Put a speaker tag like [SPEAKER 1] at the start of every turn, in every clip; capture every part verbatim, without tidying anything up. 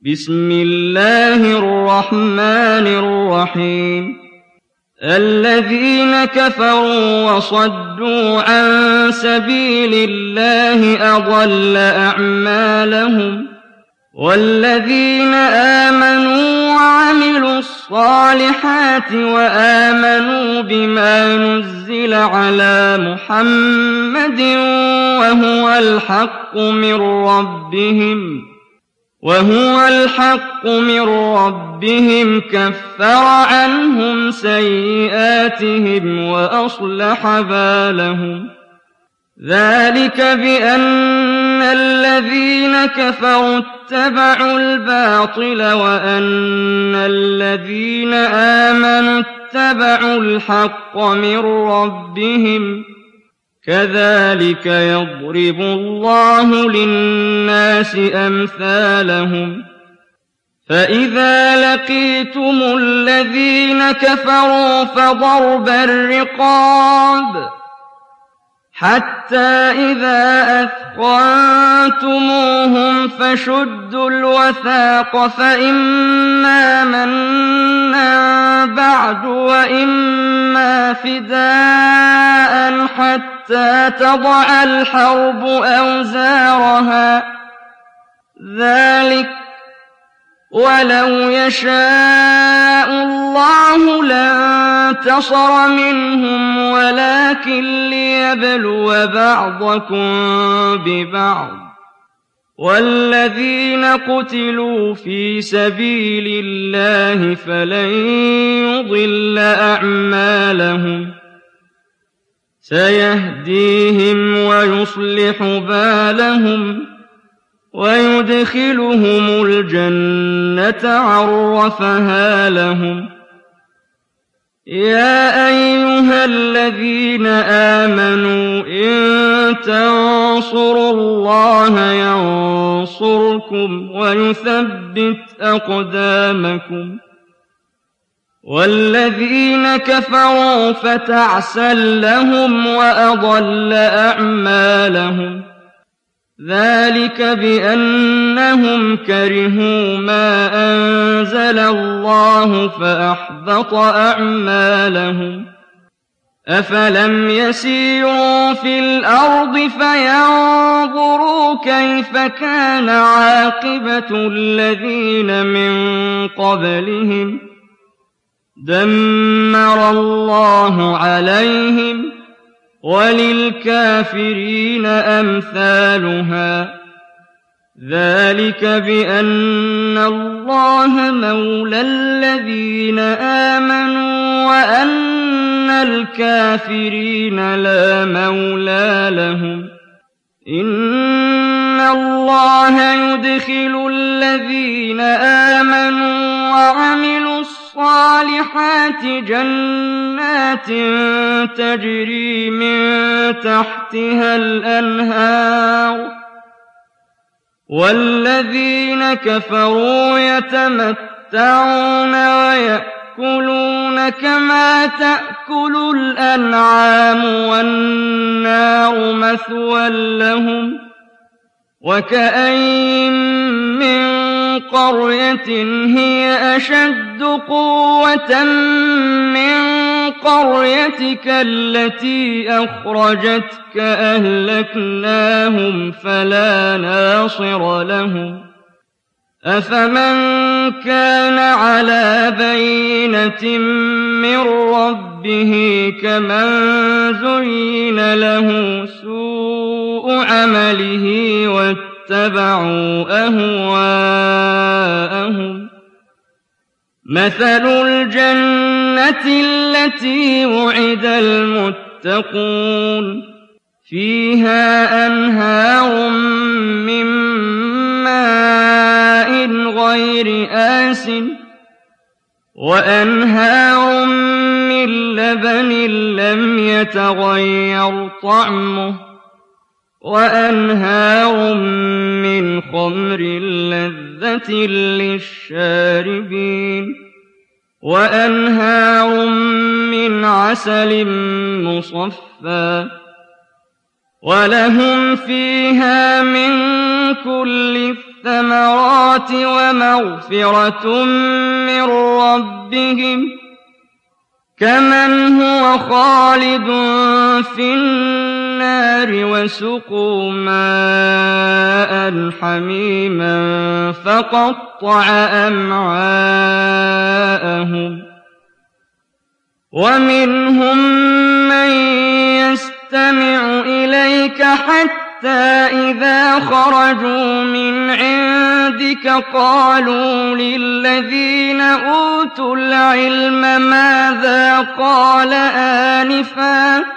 [SPEAKER 1] بسم الله الرحمن الرحيم الذين كفروا وصدوا عن سبيل الله أضل أعمالهم والذين آمنوا وعملوا الصالحات وآمنوا بما نزل على محمد وهو الحق من ربهم وهو الحق من ربهم كفر عنهم سيئاتهم وأصلح بالهم ذلك بأن الذين كفروا اتبعوا الباطل وأن الذين آمنوا اتبعوا الحق من ربهم كذلك يضرب الله للناس أمثالهم فإذا لقيتم الذين كفروا فضرب الرقاب حتى إذا أثخنتموهم فشدوا الوثاق فإما منا بعد وإما فداء حتى تضع الحرب أوزارها ذلك ولو يشاء الله لانتصر منهم ولكن ليبلو بعضكم ببعض والذين قتلوا في سبيل الله فلن يضل أعمالهم سيهديهم ويصلح بالهم ويدخلهم الجنة عرفها لهم يا أيها الذين آمنوا إن تنصروا الله ينصركم ويثبت أقدامكم والذين كفروا فتعسا لهم وأضل أعمالهم ذلك بأنهم كرهوا ما أنزل الله فأحبط أعمالهم أفلم يسيروا في الأرض فينظروا كيف كان عاقبة الذين من قبلهم دمر الله عليهم وللكافرين أمثالها ذلك بأن الله مولى الذين آمنوا وأن الكافرين لا مولى لهم إن الله يدخل الذين آمنوا وعملوا الصالحات جنات تجري من تحتها الأنهار والذين كفروا يتمتعون ويأكلون كما تأكل الأنعام والنار مثوى لهم وكأين من قرية هي أشد قوة من قريتك التي أخرجتك أهلكناهم فلا ناصر لهم أفمن كان على بينة من ربه كمن زين له سوء عمله واتبعوا أهواءهم مثل الجنة التي وعد المتقون فيها أنهار من ماء غير آسٍ وأنهار من لبن لم يتغير طعمه وأنهار من خمر لذة للشاربين وأنهار من عسل مصفى وَلَهُمْ فِيهَا مِن كُلِّ الثَّمَرَاتِ وَمَغْفِرَةٌ مِّن رَّبِّهِمْ كَمَنْ هُوَ خَالِدٌ فِي النَّارِ وَسُقُوا مَاءً حَمِيمًا فَقَطَّعَ أَمْعَاءَهُمْ وَمِنْهُم مَّن يَسْتَمِعُ إِلَيْكَ حَتَّىٰ إِذَا خَرَجُوا مِنْ عِندِكَ قَالُوا لِلَّذِينَ أُوتُوا الْعِلْمَ مَاذَا قَالَ آنِفًا ۚ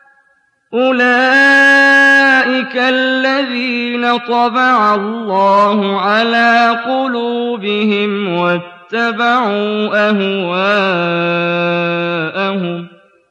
[SPEAKER 1] أُولَٰئِكَ الَّذِينَ طَبَعَ اللَّهُ عَلَىٰ قُلُوبِهِمْ وَاتَّبَعُوا أَهْوَاءَهُمْ ۚ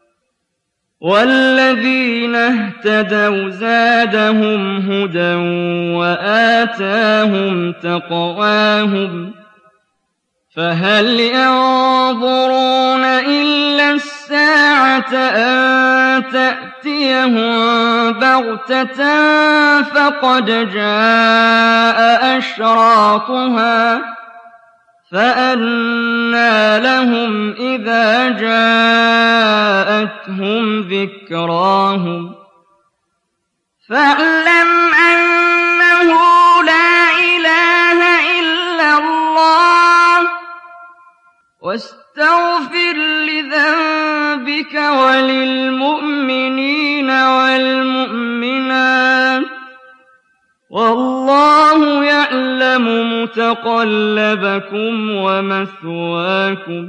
[SPEAKER 1] وَالَّذِينَ اهْتَدَوْا زَادَهُمْ هُدًى وَآتَاهُمْ تَقْوَاهُمْ ۚ فَهَلْ يَنظُرُونَ إِلَّا السَّاعَةَ أَن تَأْتِيَهُم بَغْتَةً فَقَدْ جَاءَ أَشْرَاطُهَا ۚ فَأَنَّىٰ لَهُمْ إِذَا جَاءَتْهُمْ ذِكْرَاهُمْ فَاعْلَمْ أَنَّهُ لَا إِلَٰهَ إِلَّا اللَّهُ وَاسْتَغْفِرْ لِذَنبِكَ وَلِلْمُؤْمِنِينَ وَالْمُؤْمِنَاتِ ۗ وَاللَّهُ يَعْلَمُ مُتَقَلَّبَكُمْ وَمَثْوَاكُمْ.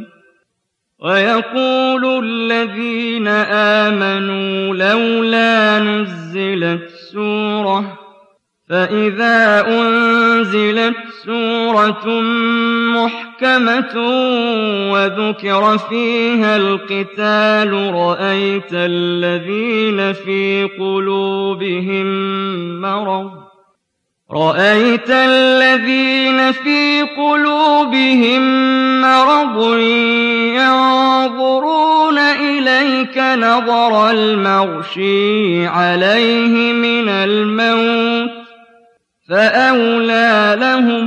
[SPEAKER 1] وَيَقُولُ الَّذِينَ آمَنُوا لَوْلَا نُزِّلَتْ سُورَةٌ ۖ فَإِذَا أُنزِلَتْ سُورَةٌ مُّحْكَمَةٌ وَذُكِرَ فِيهَا الْقِتَالُ رَأَيْتَ الَّذِينَ فِي قُلُوبِهِم مَّرَضٌ رَأَيْتَ الَّذِينَ فِي قُلُوبِهِم مَّرَضٌ يَنظُرُونَ إِلَيْكَ نَظَرَ الْمَغْشِيِّ عَلَيْهِ مِنَ الْمَوْتِ ۖ فَأَوْلَىٰ لَهُمْ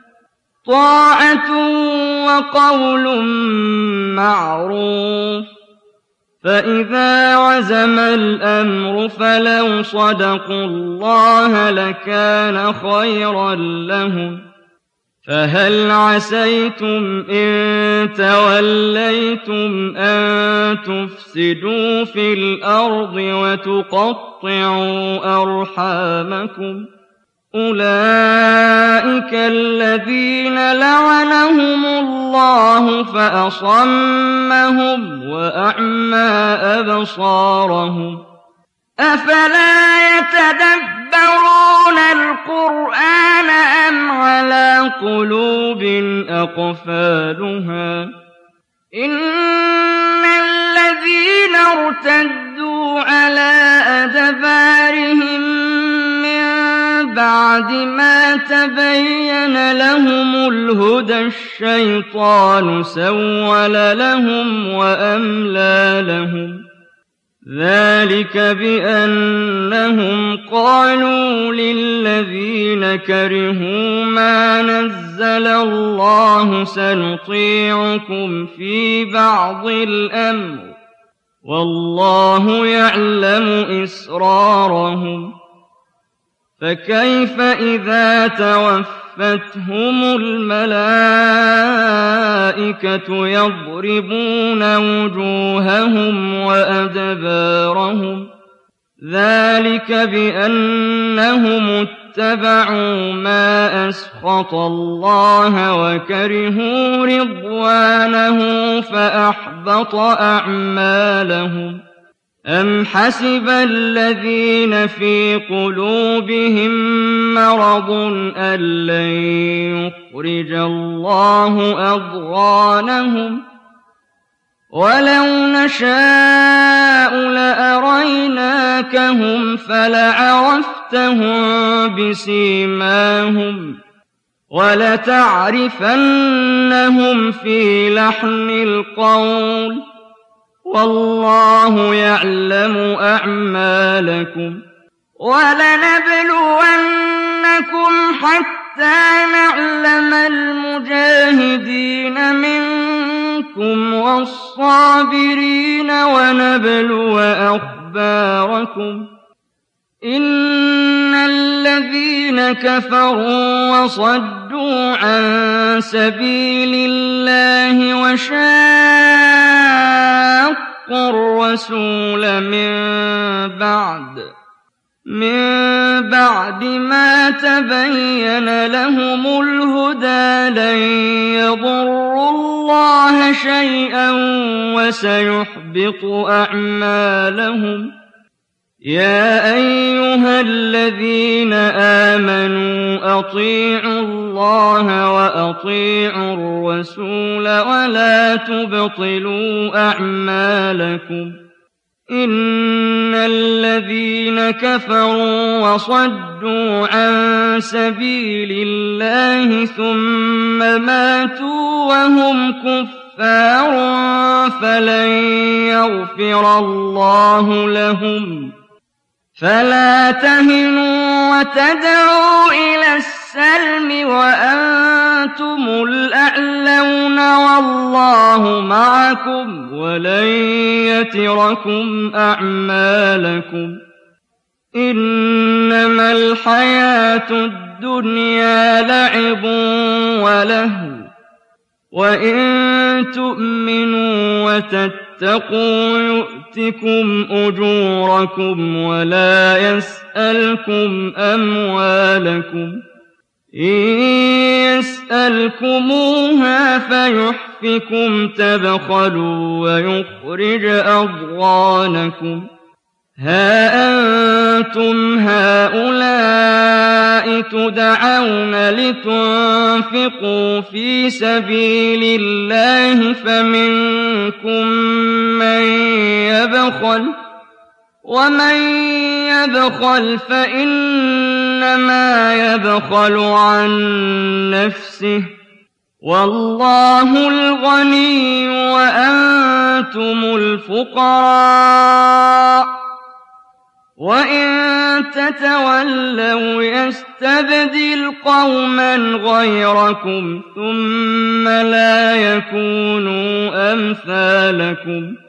[SPEAKER 1] طَاعَةٌ وَقَوْلٌ مَّعْرُوفٌ ۚ فَإِذَا عَزَمَ الْأَمْرُ فَلَوْ صَدَقُوا اللَّهَ لَكَانَ خَيْرًا لَّهُمْ ۚ فَهَلْ عَسَيْتُمْ إِن تَوَلَّيْتُمْ أَن تُفْسِدُوا فِي الْأَرْضِ وَتُقَطِّعُوا أَرْحَامَكُمْ ۚ أُولَٰئِكَ الَّذِينَ لَعَنَهُمُ اللَّهُ فَأَصَمَّهُمْ وَأَعْمَىٰ أَبْصَارَهُمْ ۚ أَفَلَا يَتَدَبَّرُونَ الْقُرْآنَ أَمْ عَلَىٰ قُلُوبٍ أَقْفَالُهَا ۚ إِنَّ الَّذِينَ ارْتَدُّوا عَلَىٰ أَدْبَارِهِم مِّن بَعْدِ مَا تَبَيَّنَ لَهُمُ الْهُدَى الشَّيْطَانُ سَوَّلَ لَهُمْ وَأَمْلَىٰ لَهُمْ ۚ ذَٰلِكَ بِأَنَّهُمْ قَالُوا لِلَّذِينَ كَرِهُوا مَا نَزَّلَ اللَّهُ سَنُطِيعُكُمْ فِي بَعْضِ الْأَمْرِ ۖ وَاللَّهُ يَعْلَمُ إِسْرَارَهُمْ ۚ فَكَيْفَ إِذَا تَوَفَّتْهُمُ الْمَلَائِكَةُ يَضْرِبُونَ وُجُوهَهُمْ وَأَدْبَارَهُمْ ۚ ذَٰلِكَ بِأَنَّهُمُ اتَّبَعُوا مَا أَسْخَطَ اللَّهَ وَكَرِهُوا رِضْوَانَهُ فَأَحْبَطَ أَعْمَالَهُمْ. أَمْ حَسِبَ الَّذِينَ فِي قُلُوبِهِم مَّرَضٌ أَن لَّن يُخْرِجَ اللَّهُ أَضْغَانَهُمْ ۚ وَلَوْ نَشَاءُ لَأَرَيْنَاكَهُمْ فَلَعَرَفْتَهُم بِسِيمَاهُمْ ۚ وَلَتَعْرِفَنَّهُمْ فِي لَحْنِ الْقَوْلِ ۚ وَاللَّهُ يَعْلَمُ أَعْمَالَكُمْ وَلَنَبْلُوَنَّكُمْ حَتَّىٰ نَعْلَمَ الْمُجَاهِدِينَ مِنكُمْ وَالصَّابِرِينَ وَنَبْلُوَ أَخْبَارَكُمْ ۚ إِنَّ الَّذِينَ كَفَرُوا وَصَدُّوا عَن سَبِيلِ اللَّهِ وَشَاقُّوا الرَّسُولَ مِن بَعْدِ مِن بَعْدِ مَا تَبَيَّنَ لَهُمُ الْهُدَىٰ لَن يَضُرُّوا اللَّهَ شَيْئًا وَسَيُحْبِطُ أَعْمَالَهُمْ ۗ يَا أَيُّهَا الَّذِينَ آمَنُوا أَطِيعُوا اللَّهَ وَأَطِيعُوا الرَّسُولَ وَلَا تُبْطِلُوا أَعْمَالَكُمْ ۚ إِنَّ الَّذِينَ كَفَرُوا وَصَدُّوا عَن سَبِيلِ اللَّهِ ثُمَّ مَاتُوا وَهُمْ كُفَّارٌ فَلَن يَغْفِرَ اللَّهُ لَهُمْ ۖ فَلَا تَهِنُوا وَتَدْعُوا إِلَى السَّلْمِ وَأَنتُمُ الْأَعْلَوْنَ وَاللَّهُ مَعَكُمْ وَلَن يَتِرَكُمْ أَعْمَالَكُمْ ۚ إِنَّمَا الْحَيَاةُ الدُّنْيَا لَعِبٌ وَلَهْوٌ ۚ وَإِن تُؤْمِنُوا وَتَتَّقُوا يُؤْتِكُمْ أُجُورَكُمْ وَلَا يَسْأَلْكُمْ أَمْوَالَكُمْ ۖ إِن يَسْأَلْكُمُوهَا فَيُحْفِكُمْ تَبْخَلُوا وَيُخْرِجْ أَضْغَانَكُمْ ۖ هَا أَنتُمْ هَٰؤُلَاءِ تُدْعَوْنَ لِتُنفِقُوا فِي سَبِيلِ اللَّهِ فَمِنكُم مَّن يَبْخَلُ ۖ وَمَن يَبْخَلْ فَإِنَّمَا يَبْخَلُ عَن نَّفْسِهِ ۚ وَاللَّهُ الْغَنِيُّ وَأَنتُمُ الْفُقَرَاءُ ۚ وَإِن تَتَوَلَّوْا يَسْتَبْدِلْ قَوْمًا غَيْرَكُمْ ثُمَّ لَا يَكُونُوا أَمْثَالَكُمْ